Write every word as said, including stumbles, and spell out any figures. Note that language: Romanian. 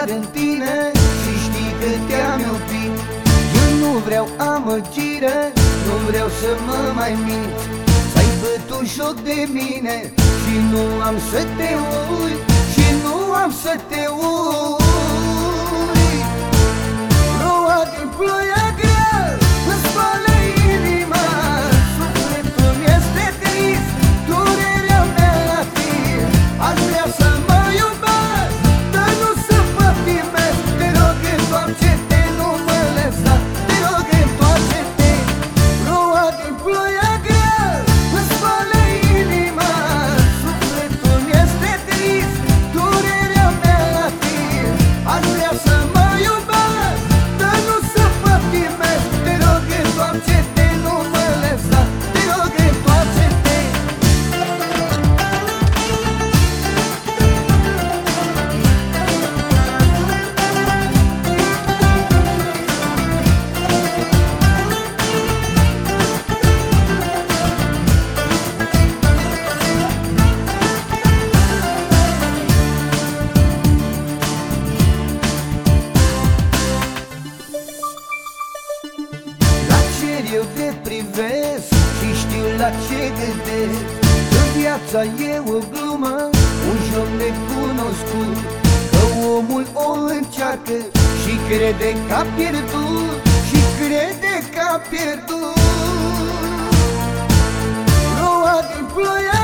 în tine și știi că te-am iubit. Eu nu vreau amăgire, nu vreau să mă mai mint, să-ai bătut joc de mine și nu am să te uit, și nu am să te uit. Ploua din ploaia grea îmi spală inima, sufletul mi-este trist, durerea mea la tine. Aș vrea să mă iubesc, dar nu să pătimesc. Te rog, întoarce-te, nu mă lăsa, te rog, întoarce-te. Ploua din ploaia grea îmi spală inima, sufletul mi-este trist, durerea mea la tine. Aș vrea să mă iubesc, dar nu să pătimesc. Te rog, întoarce-te, nu mă lăsa, te rog, întoarce-te. La cer eu te privesc și știu la ce gândesc, că viața e o glumă, un joc necunoscut, că omul o încearcă și crede că a pierdut, și crede că a pierdut. Ploua din ploaia